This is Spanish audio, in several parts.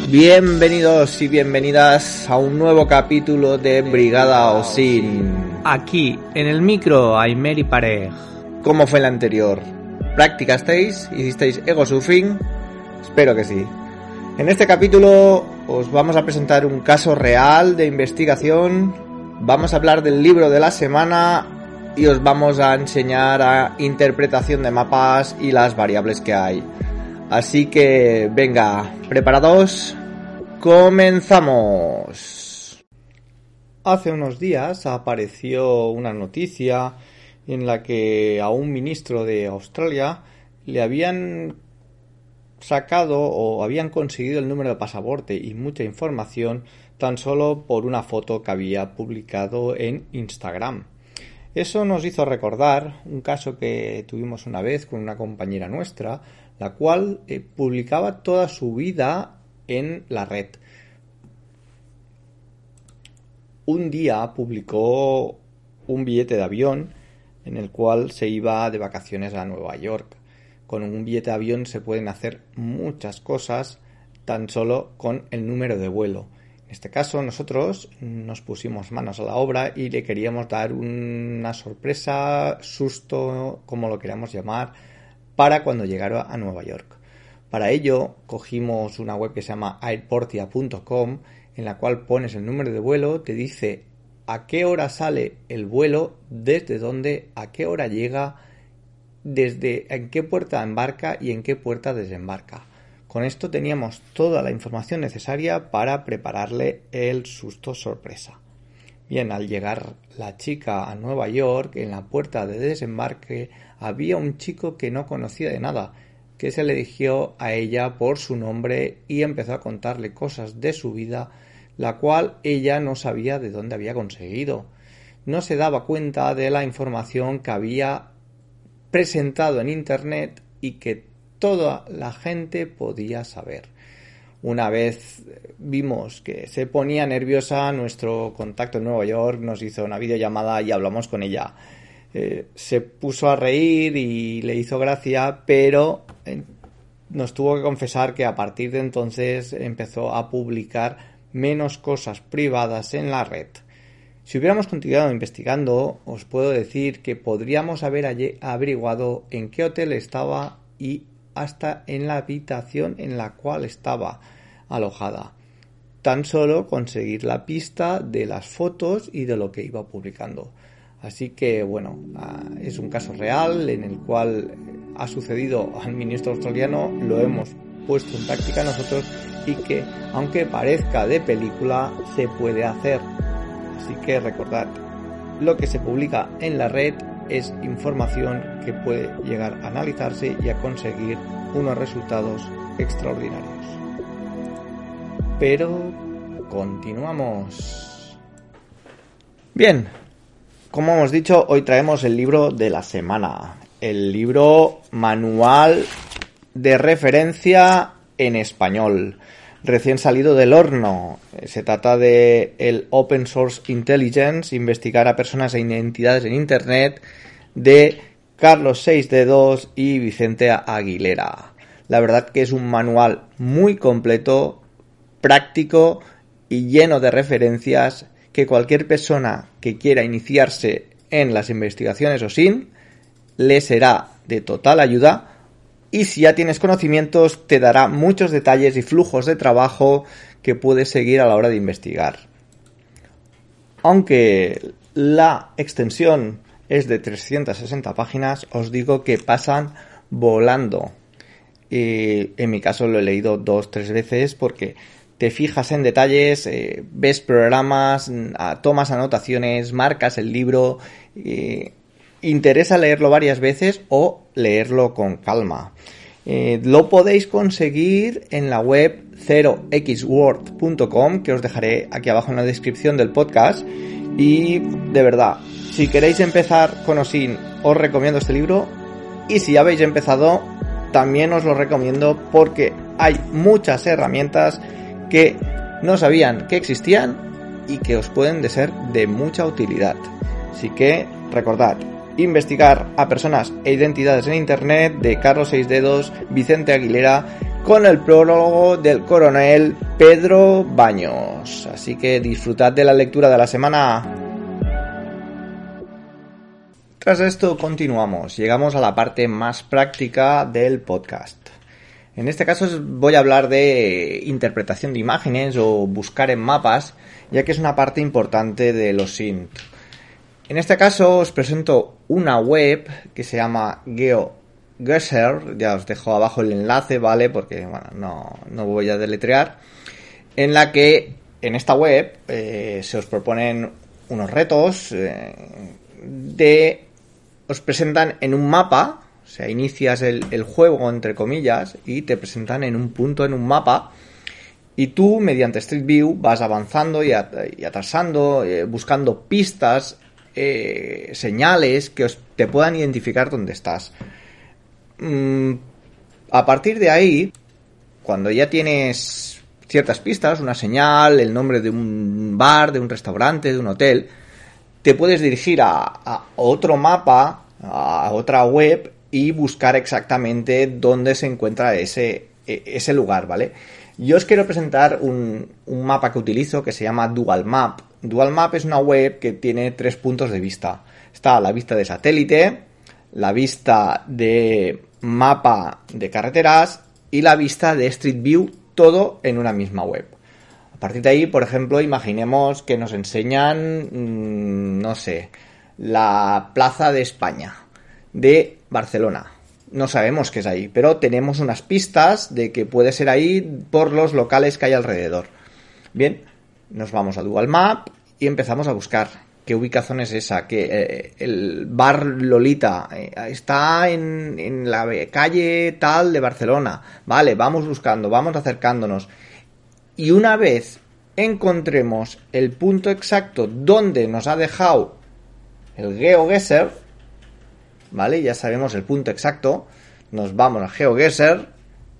Bienvenidos y bienvenidas a un nuevo capítulo de Brigada Osín. Aquí, en el micro, Aymer y Parej. ¿Cómo fue el anterior? ¿Practicasteis? ¿Hicisteis ego surfing? Espero que sí. En este capítulo os vamos a presentar un caso real de investigación, vamos a hablar del libro de la semana y os vamos a enseñar a interpretación de mapas y las variables que hay. Así que, venga, ¿preparados? ¡Comenzamos! Hace unos días apareció una noticia en la que a un ministro de Australia le habían sacado o habían conseguido el número de pasaporte y mucha información tan solo por una foto que había publicado en Instagram. Eso nos hizo recordar un caso que tuvimos una vez con una compañera nuestra, la cual publicaba toda su vida en la red. Un día publicó un billete de avión en el cual se iba de vacaciones a Nueva York. Con un billete de avión se pueden hacer muchas cosas tan solo con el número de vuelo. En este caso nosotros nos pusimos manos a la obra y le queríamos dar una sorpresa, susto, como lo queramos llamar, para cuando llegara a Nueva York. Para ello cogimos una web que se llama airportia.com, en la cual pones el número de vuelo, te dice a qué hora sale el vuelo, desde dónde, a qué hora llega, desde en qué puerta embarca y en qué puerta desembarca. Con esto teníamos toda la información necesaria para prepararle el susto sorpresa. Bien, al llegar la chica a Nueva York, en la puerta de desembarque había un chico que no conocía de nada, que se le dirigió a ella por su nombre y empezó a contarle cosas de su vida, la cual ella no sabía de dónde había conseguido. No se daba cuenta de la información que había presentado en internet y que toda la gente podía saber. Una vez vimos que se ponía nerviosa, nuestro contacto en Nueva York nos hizo una videollamada y hablamos con ella. Se puso a reír y le hizo gracia, pero nos tuvo que confesar que a partir de entonces empezó a publicar menos cosas privadas en la red. Si hubiéramos continuado investigando, os puedo decir que podríamos haber averiguado en qué hotel estaba y hasta en la habitación en la cual estaba alojada. Tan solo conseguir la pista de las fotos y de lo que iba publicando. Así que, bueno, es un caso real en el cual ha sucedido al ministro australiano, lo hemos puesto en práctica nosotros y que, aunque parezca de película, se puede hacer. Así que recordad, lo que se publica en la red es información que puede llegar a analizarse y a conseguir unos resultados extraordinarios. Pero continuamos. Bien, como hemos dicho, hoy traemos el libro de la semana, el libro manual de referencia en español, recién salido del horno. Se trata de el Open Source Intelligence, investigar a personas e identidades en Internet, de Carlos Seixdedos y Vicente Aguilera. La verdad que es un manual muy completo, práctico y lleno de referencias que cualquier persona que quiera iniciarse en las investigaciones OSINT le será de total ayuda. Y si ya tienes conocimientos, te dará muchos detalles y flujos de trabajo que puedes seguir a la hora de investigar. Aunque la extensión es de 360 páginas, os digo que pasan volando. En mi caso lo he leído 2-3 veces porque te fijas en detalles, ves programas, tomas anotaciones, marcas el libro. Interesa leerlo varias veces o leerlo con calma. Lo podéis conseguir en la web 0xword.com, que os dejaré aquí abajo en la descripción del podcast. Y de verdad, si queréis empezar con OSINT, os recomiendo este libro. Y si ya habéis empezado, también os lo recomiendo porque hay muchas herramientas que no sabían que existían y que os pueden ser de mucha utilidad. Así que recordad, investigar a personas e identidades en Internet, de Carlos Seixdedos, Vicente Aguilera, con el prólogo del coronel Pedro Baños. Así que disfrutad de la lectura de la semana. Tras esto continuamos, llegamos a la parte más práctica del podcast. En este caso voy a hablar de interpretación de imágenes o buscar en mapas, ya que es una parte importante de los SINT. En este caso os presento una web que se llama GeoGuessr, ya os dejo abajo el enlace, ¿vale? Porque bueno, no voy a deletrear, en la que en esta web se os proponen unos retos os presentan en un mapa, o sea, inicias el juego, entre comillas, y te presentan en un punto en un mapa, y tú, mediante Street View, vas avanzando y atrasando, buscando pistas, señales que te puedan identificar dónde estás. A partir de ahí, cuando ya tienes ciertas pistas, una señal, el nombre de un bar, de un restaurante, de un hotel, te puedes dirigir a otro mapa, a otra web y buscar exactamente dónde se encuentra ese lugar, ¿vale? Yo os quiero presentar un mapa que utilizo que se llama Dual Map. Dual Map es una web que tiene 3 puntos de vista. Está la vista de satélite, la vista de mapa de carreteras y la vista de Street View, todo en una misma web. A partir de ahí, por ejemplo, imaginemos que nos enseñan, no sé, la Plaza de España de Barcelona. No sabemos qué es ahí, pero tenemos unas pistas de que puede ser ahí por los locales que hay alrededor. Bien, nos vamos a Google Maps y empezamos a buscar qué ubicación es esa, que el bar Lolita está en la calle tal de Barcelona. Vale, vamos buscando, vamos acercándonos. Y una vez encontremos el punto exacto donde nos ha dejado el GeoGuessr, ¿vale? Ya sabemos el punto exacto, nos vamos a GeoGuessr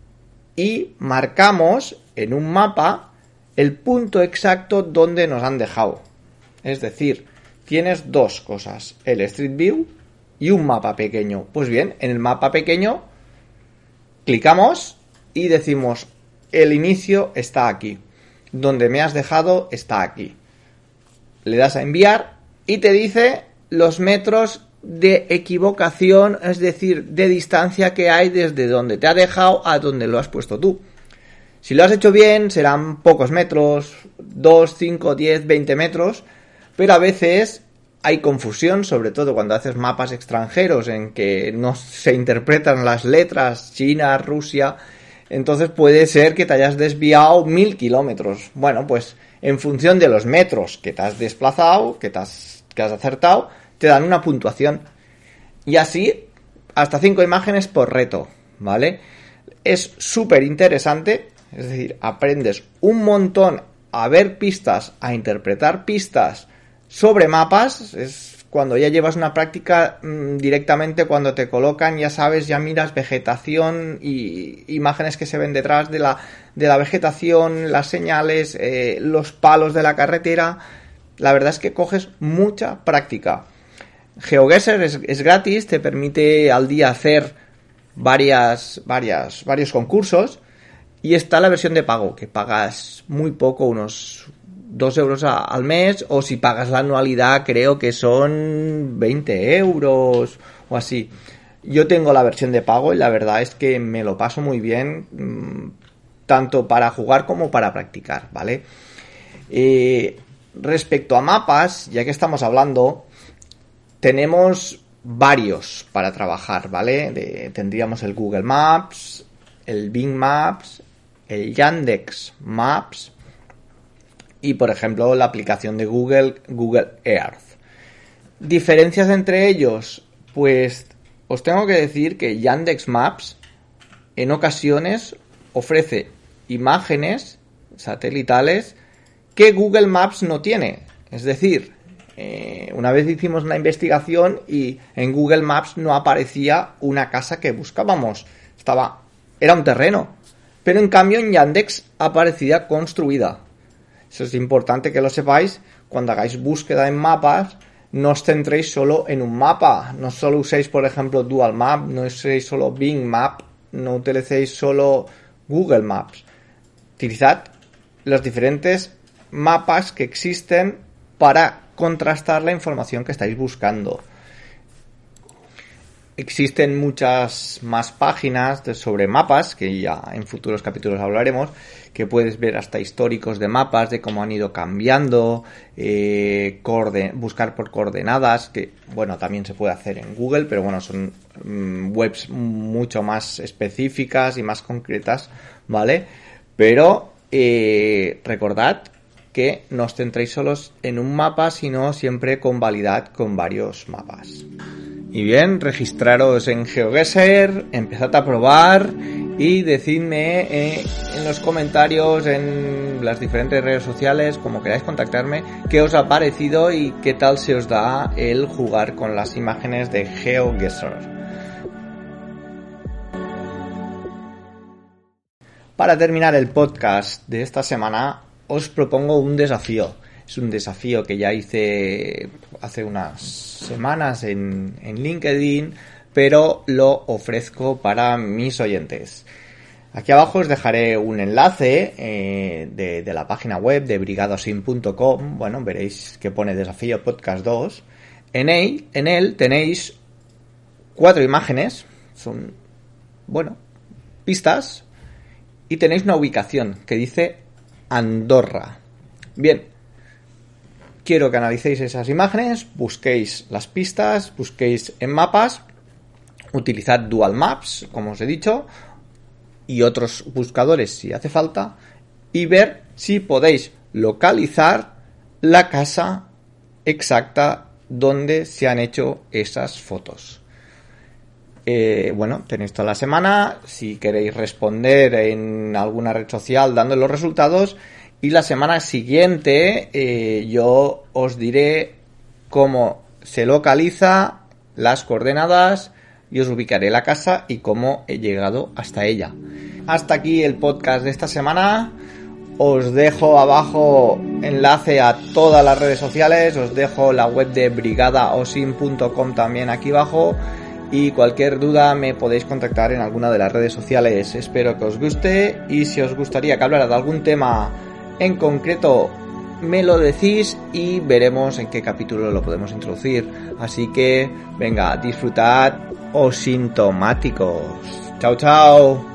y marcamos en un mapa el punto exacto donde nos han dejado. Es decir, tienes 2 cosas, el Street View y un mapa pequeño. Pues bien, en el mapa pequeño clicamos y decimos: el inicio está aquí, donde me has dejado está aquí. Le das a enviar y te dice los metros de equivocación, es decir, de distancia que hay desde donde te ha dejado a donde lo has puesto tú. Si lo has hecho bien, serán pocos metros, 2, 5, 10, 20 metros, pero a veces hay confusión, sobre todo cuando haces mapas extranjeros en que no se interpretan las letras China, Rusia. Entonces puede ser que te hayas desviado 1000 kilómetros. Bueno, pues en función de los metros que te has desplazado, que has acertado, te dan una puntuación. Y así, hasta 5 imágenes por reto, ¿vale? Es súper interesante, es decir, aprendes un montón a ver pistas, a interpretar pistas sobre mapas. Es cuando ya llevas una práctica directamente, cuando te colocan, ya sabes, ya miras vegetación y imágenes que se ven detrás de la vegetación, las señales, los palos de la carretera. La verdad es que coges mucha práctica. GeoGuessr es gratis, te permite al día hacer varios concursos, y está la versión de pago, que pagas muy poco, unos 2 euros al mes, o si pagas la anualidad creo que son 20 euros o así. Yo tengo la versión de pago y la verdad es que me lo paso muy bien, tanto para jugar como para practicar, ¿vale? Respecto a mapas, ya que estamos hablando, tenemos varios para trabajar, ¿vale? Tendríamos el Google Maps, el Bing Maps, el Yandex Maps y, por ejemplo, la aplicación de Google Earth. ¿Diferencias entre ellos? Pues os tengo que decir que Yandex Maps en ocasiones ofrece imágenes satelitales que Google Maps no tiene. Es decir, una vez hicimos una investigación y en Google Maps no aparecía una casa que buscábamos. Era un terreno. Pero en cambio en Yandex aparecía construida. Eso es importante que lo sepáis. Cuando hagáis búsqueda en mapas, no os centréis solo en un mapa. No solo uséis, por ejemplo, Dual Map, no uséis solo Bing Map, no utilicéis solo Google Maps. Utilizad los diferentes mapas que existen para contrastar la información que estáis buscando. Existen muchas más páginas sobre mapas, que ya en futuros capítulos hablaremos, que puedes ver hasta históricos de mapas, de cómo han ido cambiando, buscar por coordenadas, que bueno, también se puede hacer en Google, pero bueno, son webs mucho más específicas y más concretas, ¿vale? Pero recordad que no os centréis solos en un mapa, sino siempre convalidad con varios mapas. Y bien, registraros en GeoGuessr, empezad a probar y decidme en los comentarios, en las diferentes redes sociales, como queráis contactarme, qué os ha parecido y qué tal se os da el jugar con las imágenes de GeoGuessr. Para terminar el podcast de esta semana, os propongo un desafío. Es un desafío que ya hice hace unas semanas en LinkedIn, pero lo ofrezco para mis oyentes. Aquí abajo os dejaré un enlace de la página web de brigadaosin.com. Bueno, veréis que pone Desafío Podcast 2. En él tenéis 4 imágenes, son, bueno, pistas, y tenéis una ubicación que dice Andorra. Bien, quiero que analicéis esas imágenes, busquéis las pistas, busquéis en mapas, utilizad Dual Maps, como os he dicho, y otros buscadores si hace falta, y ver si podéis localizar la casa exacta donde se han hecho esas fotos. Bueno, tenéis toda la semana, si queréis responder en alguna red social dando los resultados, y la semana siguiente yo os diré cómo se localiza, las coordenadas, y os ubicaré la casa y cómo he llegado hasta ella. Hasta aquí el podcast de esta semana. Os dejo abajo enlace a todas las redes sociales, os dejo la web de brigadaosin.com también aquí abajo, y cualquier duda me podéis contactar en alguna de las redes sociales. Espero que os guste, y si os gustaría que hablara de algún tema en concreto me lo decís y veremos en qué capítulo lo podemos introducir. Así que venga, disfrutad, osintomáticos. Chao, chao.